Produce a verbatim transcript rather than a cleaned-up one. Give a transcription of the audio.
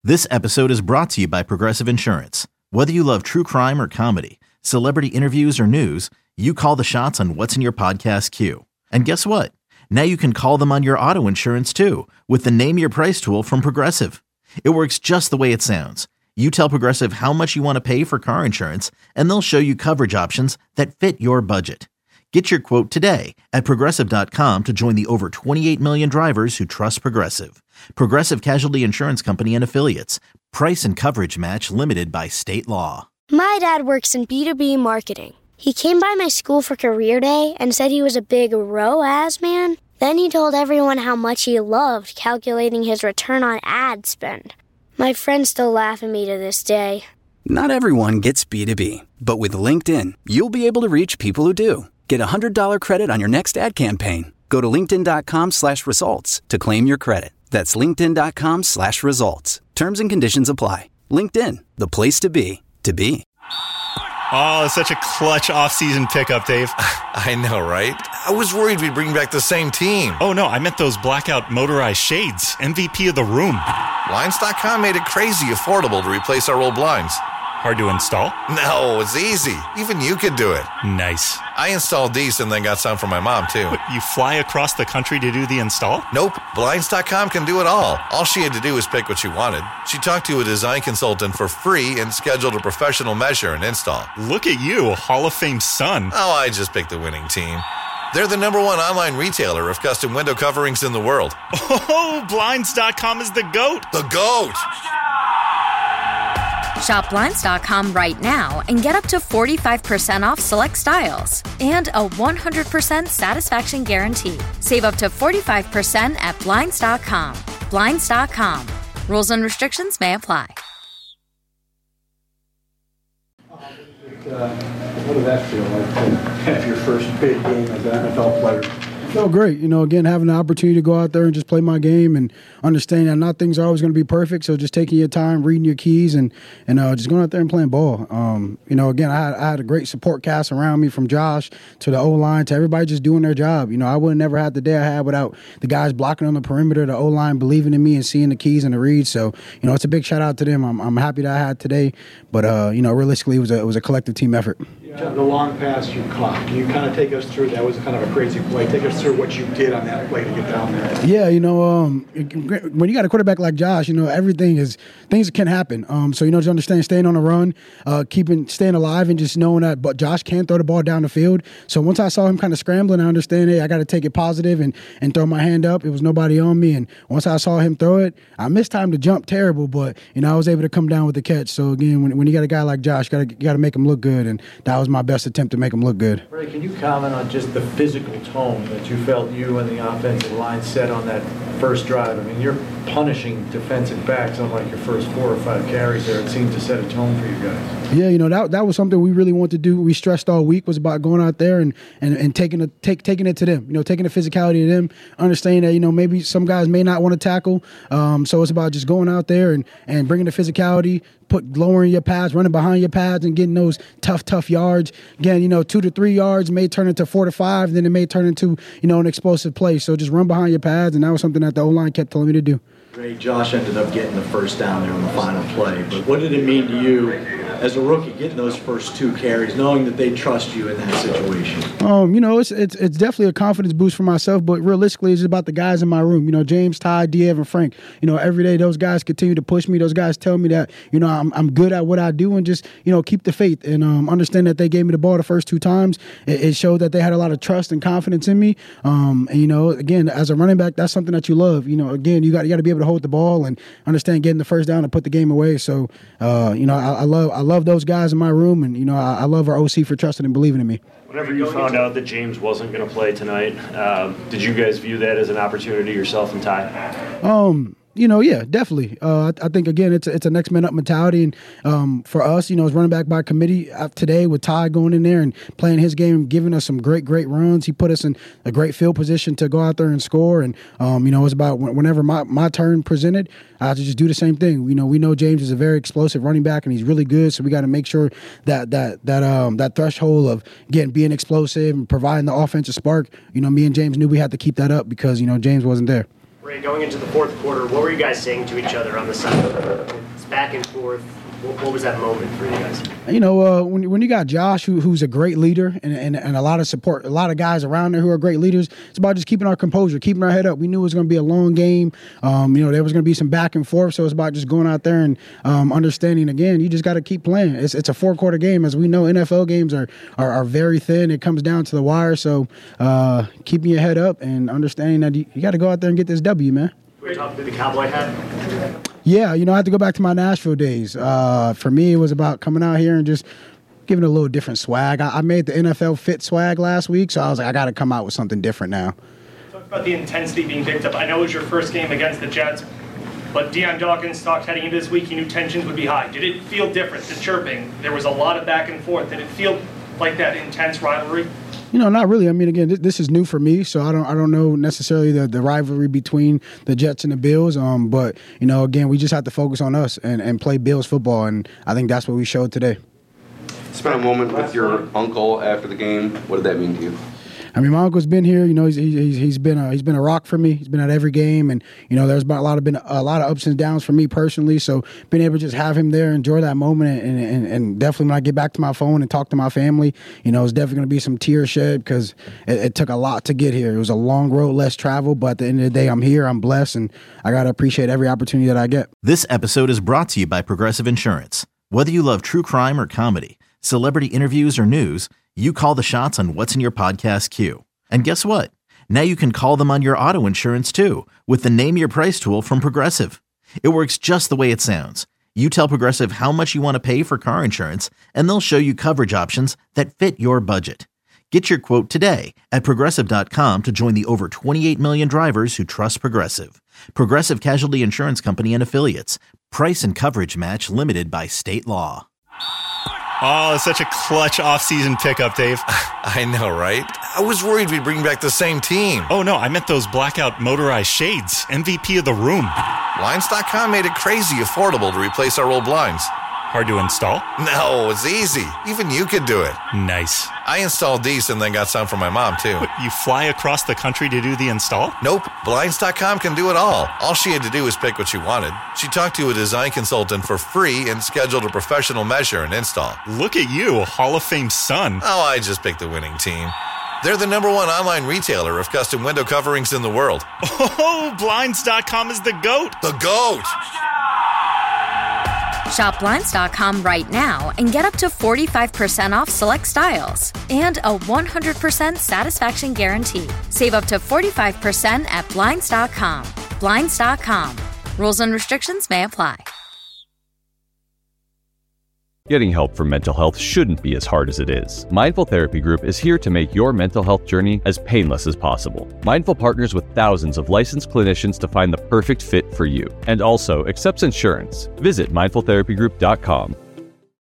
This episode is brought to you by Progressive Insurance. Whether you love true crime or comedy, celebrity interviews or news, you call the shots on what's in your podcast queue. And guess what? Now you can call them on your auto insurance too with the Name Your Price tool from Progressive. It works just the way it sounds. You tell Progressive how much you want to pay for car insurance, and they'll show you coverage options that fit your budget. Get your quote today at Progressive dot com to join the over twenty-eight million drivers who trust Progressive. Progressive Casualty Insurance Company and Affiliates. Price and coverage match limited by state law. My dad works in B two B marketing. He came by my school for career day and said he was a big R O A S man. Then he told everyone how much he loved calculating his return on ad spend. My friends still laugh at me to this day. Not everyone gets B two B, but with LinkedIn, you'll be able to reach people who do. Get a one hundred dollars credit on your next ad campaign. Go to linkedin.com slash results to claim your credit. That's linkedin.com slash results. Terms and conditions apply. LinkedIn, the place to be, to be. Oh, it's such a clutch off-season pickup, Dave. I know, right? I was worried we'd bring back the same team. Oh, no, I meant those blackout motorized shades. M V P of the room. Blinds dot com made it crazy affordable to replace our old blinds. Hard to install? No, it's easy. Even you could do it. Nice. I installed these and then got some for my mom, too. What, you fly across the country to do the install? Nope. Blinds dot com can do it all. All she had to do was pick what she wanted. She talked to a design consultant for free and scheduled a professional measure and install. Look at you, Hall of Fame son. Oh, I just picked the winning team. They're the number one online retailer of custom window coverings in the world. Oh, Blinds dot com is the GOAT. The GOAT! Shop Blinds dot com right now and get up to forty-five percent off select styles and a one hundred percent satisfaction guarantee. Save up to forty-five percent at Blinds dot com. Blinds dot com. Rules and restrictions may apply. Uh, what did that feel like to have your first big game as an N F L player? It felt great. You know, again, having the opportunity to go out there and just play my game and understand that not things are always going to be perfect. So just taking your time, reading your keys, and and uh, just going out there and playing ball. Um, you know, again, I had, I had a great support cast around me, from Josh to the O-line to everybody just doing their job. You know, I would have never had the day I had without the guys blocking on the perimeter, the O-line believing in me and seeing the keys and the reads. So, you know, it's a big shout out to them. I'm, I'm happy that I had today. But, uh, you know, realistically, it was a, it was a collective team effort. Yeah, the long pass you caught, can you kind of take us through, that was kind of a crazy play. Take us through what you did on that play to get down there. Yeah, you know, um, when you got a quarterback like Josh, you know, everything is, things can happen. Um, so, you know, just understand staying on the run, uh, keeping, staying alive, and just knowing that but Josh can throw the ball down the field. So once I saw him kind of scrambling, I understand, hey, I got to take it positive and, and throw my hand up. It was nobody on me. And once I saw him throw it, I missed time to jump terrible, but, you know, I was able to come down with the catch. So, again, when, when you got a guy like Josh, you got to make him look good. And that was my best attempt to make him look good. Ray, can you comment on just the physical tone that you felt you and the offensive line set on that first drive? I mean, you're punishing defensive backs on like your first four or five carries there. It seemed to set a tone for you guys. Yeah, you know, that that was something we really wanted to do. We stressed all week was about going out there and and, and taking it take taking it to them. You know, taking the physicality to them, understanding that, you know, maybe some guys may not want to tackle. Um, so it's about just going out there and, and bringing the physicality, put lowering your pads, running behind your pads, and getting those tough, tough yards. Again, you know, two to three yards may turn into four to five, then it may turn into, you know, an explosive play. So just run behind your pads, and that was something that the O-line kept telling me to do. Great. Josh ended up getting the first down there on the final play. But what did it mean to you as a rookie, getting those first two carries, knowing that they trust you in that situation? Um, you know, it's it's it's definitely a confidence boost for myself, but realistically, it's about the guys in my room. You know, James, Ty, D. Evan, Frank. You know, every day those guys continue to push me. Those guys tell me that, you know, I'm I'm good at what I do, and just, you know, keep the faith and um, understand that they gave me the ball the first two times. It, it showed that they had a lot of trust and confidence in me. Um, and you know, again, as a running back, that's something that you love. You know, again, you got you got to be able to hold the ball and understand getting the first down and put the game away. So, uh, you know, I, I love I love those guys in my room, and you know, I, I love our O C for trusting and believing in me. Whenever you found out that James wasn't going to play tonight, uh, did you guys view that as an opportunity, yourself and Ty? Um. You know, yeah, definitely. Uh, I, I think, again, it's a, it's a next man up mentality. And um, for us, you know, as running back by committee uh, today with Ty going in there and playing his game, giving us some great, great runs. He put us in a great field position to go out there and score. And, um, you know, it's about whenever my, my turn presented, I had to just do the same thing. You know, we know James is a very explosive running back, and he's really good. So we got to make sure that that that um, that threshold of, again, being explosive and providing the offensive spark, you know, me and James knew we had to keep that up because, you know, James wasn't there. Ray, going into the fourth quarter, what were you guys saying to each other on the side? It's back and forth. What, what was that moment for you guys? You know, uh, when when you got Josh, who, who's a great leader, and, and and a lot of support, a lot of guys around there who are great leaders, it's about just keeping our composure, keeping our head up. We knew it was going to be a long game. Um, you know, there was going to be some back and forth, so it's about just going out there and um, understanding. Again, you just got to keep playing. It's it's a four quarter game, as we know. N F L games are are, are very thin. It comes down to the wire. So uh, keeping your head up and understanding that you, you got to go out there and get this W, man. We were talking to the cowboy hat. Yeah, you know, I have to go back to my Nashville days. Uh, for me, it was about coming out here and just giving it a little different swag. I, I made the N F L fit swag last week, so I was like, I got to come out with something different now. Talk about the intensity being picked up. I know it was your first game against the Jets, but Deion Dawkins talked heading into this week, he knew tensions would be high. Did it feel different, the chirping? There was a lot of back and forth. Did it feel like that intense rivalry? You know, not really. I mean, again, this, this is new for me, so I don't, I don't know necessarily the, the rivalry between the Jets and the Bills. Um, but you know, again, we just have to focus on us and, and play Bills football, and I think that's what we showed today. Spent a moment with your uncle after the game. What did that mean to you? I mean, my uncle's been here. You know, he's he's he's been a, he's been a rock for me. He's been at every game, and you know, there's been a lot of been a lot of ups and downs for me personally. So being able to just have him there, enjoy that moment, and and, and definitely when I get back to my phone and talk to my family, you know, it's definitely going to be some tears shed because it, it took a lot to get here. It was a long road, less travel, but at the end of the day, I'm here. I'm blessed, and I got to appreciate every opportunity that I get. This episode is brought to you by Progressive Insurance. Whether you love true crime or comedy, celebrity interviews or news, you call the shots on what's in your podcast queue. And guess what? Now you can call them on your auto insurance too with the Name Your Price tool from Progressive. It works just the way it sounds. You tell Progressive how much you want to pay for car insurance, and they'll show you coverage options that fit your budget. Get your quote today at Progressive dot com to join the over twenty-eight million drivers who trust Progressive. Progressive Casualty Insurance Company and Affiliates. Price and coverage match limited by state law. Oh, it's such a clutch off-season pickup, Dave. I know, right? I was worried we'd bring back the same team. Oh, no, I meant those blackout motorized shades. M V P of the room. Blinds dot com made it crazy affordable to replace our old blinds. Hard to install? No, it's easy. Even you could do it. Nice. I installed these and then got some for my mom, too. What, you fly across the country to do the install? Nope. Blinds dot com can do it all. All she had to do was pick what she wanted. She talked to a design consultant for free and scheduled a professional measure and install. Look at you, a Hall of Fame son. Oh, I just picked the winning team. They're the number one online retailer of custom window coverings in the world. Oh, Blinds dot com is the GOAT. The GOAT! Shop Blinds dot com right now and get up to forty-five percent off select styles and a one hundred percent satisfaction guarantee. Save up to forty-five percent at Blinds dot com. Blinds dot com. Rules and restrictions may apply. Getting help for mental health shouldn't be as hard as it is. Mindful Therapy Group is here to make your mental health journey as painless as possible. Mindful partners with thousands of licensed clinicians to find the perfect fit for you, and also accepts insurance. Visit mindful therapy group dot com.